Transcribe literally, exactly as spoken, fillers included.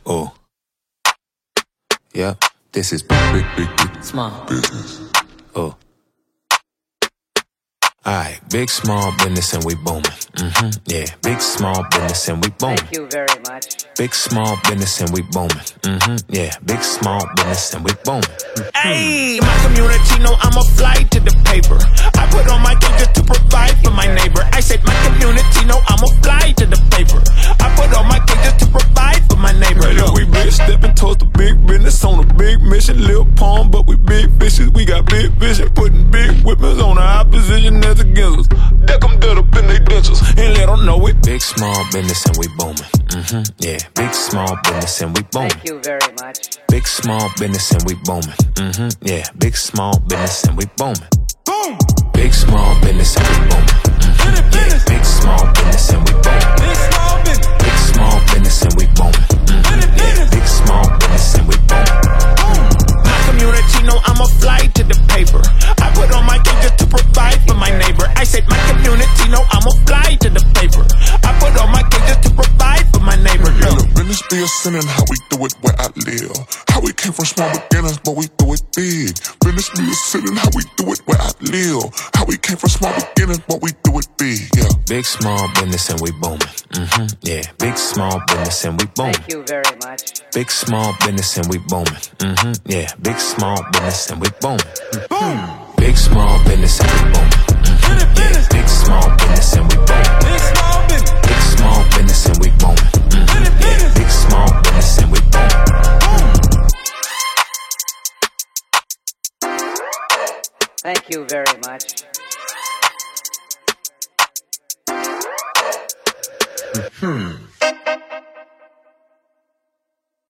Oh. Yeah, this is big, big, big, big Small business. Oh. Alright, big small business and we booming. Mm-hmm. Yeah, big small business and we booming. Thank you very much. Big small business and we booming. Mm-hmm. Yeah, big small business and we booming. Hey, my community know I'm a flight to the paper. I put on my cake just to provide for my neighbor. I said my community know I'm a fly to the paper. I put on my cake just to provide for my neighbor. Right, look, we big stepping towards the big business on a big mission. Lil Pond, but we big fishes. We got big vision, putting big whippers on the opposition as against us. Deck them dead up in they dentures and let them know it. Big small business and we booming. Mm-hmm. Yeah, big small business and we booming. Thank you very much. Big small business and we booming. Mm-hmm. Yeah, big small business and we booming. Boom! Big small business and we booming. Mm-hmm. Yeah, big small business and we booming. Big small business. Big small business and we booming. Mm-hmm. Yeah, big small business and we booming. My community know I'm a flight to the paper. I put on my cake just to provide for my neighbor. I said my community know I'm a fly to the paper. I put on my cake just to provide for my neighbor. Yeah, look, business be a sinning, how we do it where I live. How we came from small beginnings, but we do it big. Business be a sinning, how we do it where I live. How we came from small beginnings, but we do it big. Yeah. Big small business and we booming. Mm-hmm. Yeah, big small business and we booming. Thank you very much. Big small business and we booming. Mm-hmm. Yeah, big small business and we booming. Boom! Big small business and we booming. Mm-hmm. Yeah, big small business and we booming. Big small business. Big small business and we booming. Mm-hmm. Yeah, big small business and we booming. Thank you very much. Hmm.